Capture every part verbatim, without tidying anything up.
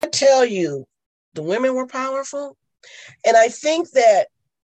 tell you, the women were powerful. And I think that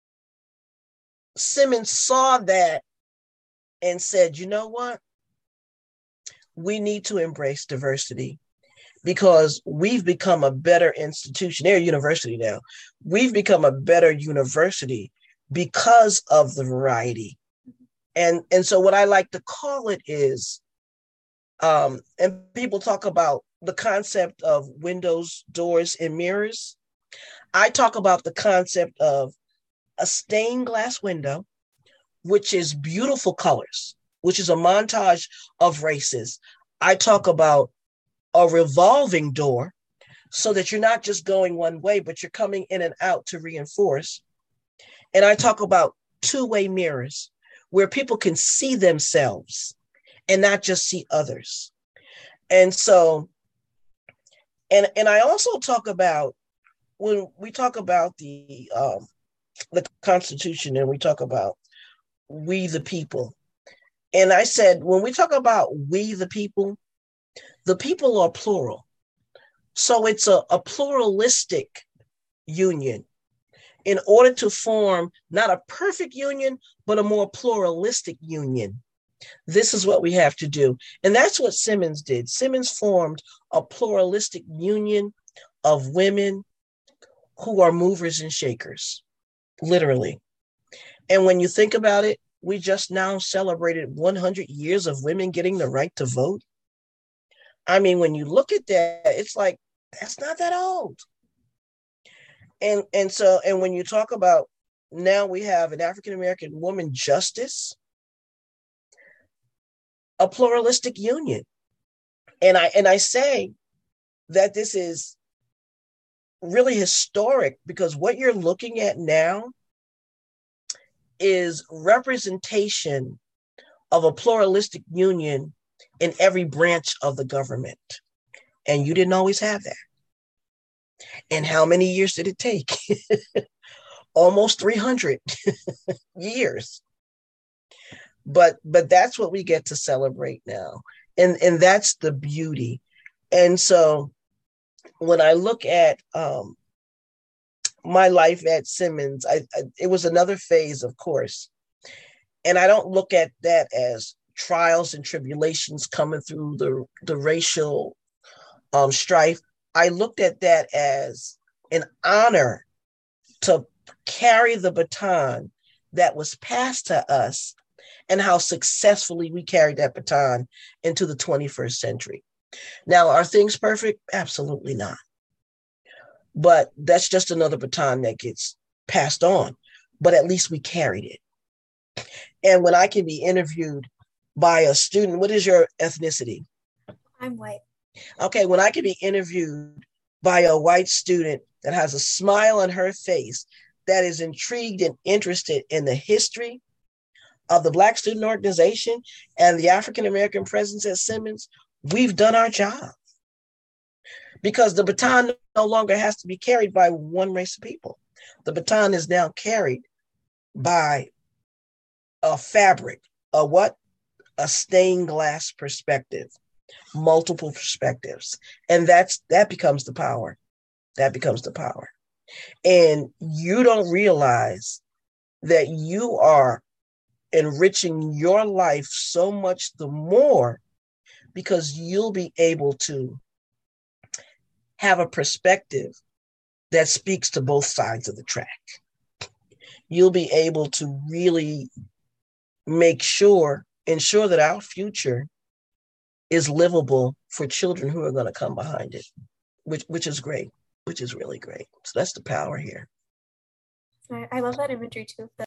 Simmons saw that and said, you know what? We need to embrace diversity because we've become a better institution. They're a university now. We've become a better university because of the variety. And, and so what I like to call it is, um, and people talk about the concept of windows, doors, and mirrors. I talk about the concept of a stained glass window, which is beautiful colors, which is a montage of races. I talk about a revolving door so that you're not just going one way, but you're coming in and out to reinforce. And I talk about two-way mirrors where people can see themselves and not just see others. And so, and, and I also talk about, when we talk about the, um, the Constitution and we talk about we the people. And I said, when we talk about we the people, the people are plural. So it's a, a pluralistic union in order to form not a perfect union, but a more pluralistic union. This is what we have to do. And that's what Simmons did. Simmons formed a pluralistic union of women who are movers and shakers, literally. And when you think about it, we just now celebrated one hundred years of women getting the right to vote. I mean, when you look at that, it's like, that's not that old. And, and so, and when you talk about now we have an African-American woman justice, a pluralistic union. And I, and I say that this is really historic because what you're looking at now is representation of a pluralistic union in every branch of the government. And you didn't always have that. And how many years did it take? Almost three hundred years. But but that's what we get to celebrate now. And, and that's the beauty. And so when I look at um, my life at Simmons, I, I, it was another phase, of course. And I don't look at that as trials and tribulations coming through the, the racial um, strife. I looked at that as an honor to carry the baton that was passed to us and how successfully we carried that baton into the twenty-first century. Now, are things perfect? Absolutely not. But that's just another baton that gets passed on. But at least we carried it. And when I can be interviewed by a student, what is your ethnicity? I'm white. Okay, when I can be interviewed by a white student that has a smile on her face, that is intrigued and interested in the history of the Black Student Organization and the African-American presence at Simmons, we've done our job. Because the baton no longer has to be carried by one race of people. The baton is now carried by a fabric, a what? A stained glass perspective, multiple perspectives. And that's that becomes the power. That becomes the power. And you don't realize that you are enriching your life so much the more because you'll be able to have a perspective that speaks to both sides of the track. You'll be able to really make sure, ensure that our future is livable for children who are going to come behind it, which which is great, which is really great. So that's the power here. I, I love that imagery too.